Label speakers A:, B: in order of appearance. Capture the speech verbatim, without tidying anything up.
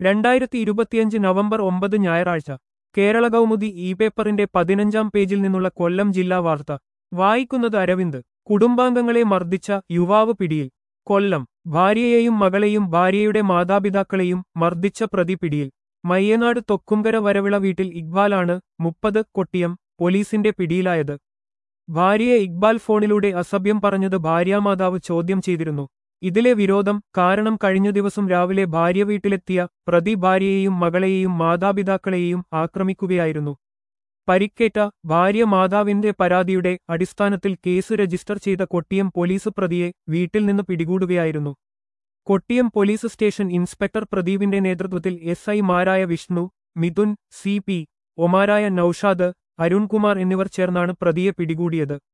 A: രണ്ടായിരത്തി ഇരുപത്തിയഞ്ച് നവംബർ ഒമ്പത് ഞായറാഴ്ച കേരള കൗമുദി ഇ പേപ്പറിന്റെ പതിനഞ്ചാം പേജിൽ നിന്നുള്ള കൊല്ലം ജില്ലാ വാർത്ത വായിക്കുന്നത് അരവിന്ദ്. കുടുംബാംഗങ്ങളെ മർദ്ദിച്ച യുവാവ് പിടിയിൽ. കൊല്ലം. ഭാര്യയെയും മകളെയും ഭാര്യയുടെ മാതാപിതാക്കളെയും മർദ്ദിച്ച പ്രതി പിടിയിൽ. മയ്യനാട് തൊക്കുംകര വരവിള വീട്ടിൽ ഇക്ബാലാണ് മുപ്പത് കൊട്ടിയം പോലീസിന്റെ പിടിയിലായത്. ഭാര്യയെ ഇക്ബാൽ ഫോണിലൂടെ അസഭ്യം പറഞ്ഞത് ഭാര്യാമാതാവ് ചോദ്യം ചെയ്തിരുന്നു. ഇതിലെ വിരോധം കാരണം കഴിഞ്ഞ ദിവസം രാവിലെ ഭാര്യ വീട്ടിലെത്തിയ പ്രതി ഭാര്യയെയും മകളെയും മാതാപിതാക്കളെയും ആക്രമിക്കുകയായിരുന്നു. പരിക്കേറ്റ ഭാര്യ മാതാവിന്റെ പരാതിയുടെ അടിസ്ഥാനത്തിൽ കേസ് രജിസ്റ്റർ ചെയ്ത കൊട്ടിയം പോലീസ് പ്രതിയെ വീട്ടിൽ നിന്ന് പിടികൂടുകയായിരുന്നു. കൊട്ടിയം പോലീസ് സ്റ്റേഷൻ ഇൻസ്പെക്ടർ പ്രദീപിന്റെ നേതൃത്വത്തിൽ എസ് ഐമാരായ വിഷ്ണു, മിഥുൻ, സി പി ഒമാരായ നൌഷാദ്, അരുൺകുമാർ എന്നിവർ ചേർന്നാണ് പ്രതിയെ പിടികൂടിയത്.